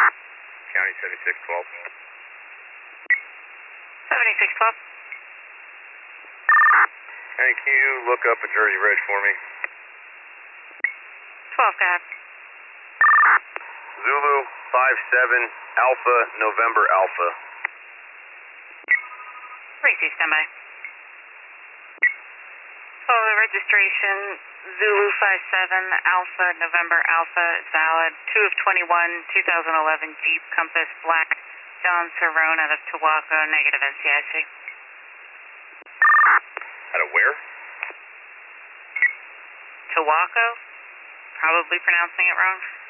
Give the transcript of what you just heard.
County 7612. 7612. Hey, can you look up a Jersey Ridge for me? 12, go ahead. Zulu 57 Alpha November Alpha. 3C, standby. Follow the registration, Zulu 57 Alpha November Alpha is valid. 2 of 21, 2011 Jeep Compass Black, John Cerrone out of Tawako, negative NCIC. Out of where? Tawako? Probably pronouncing it wrong.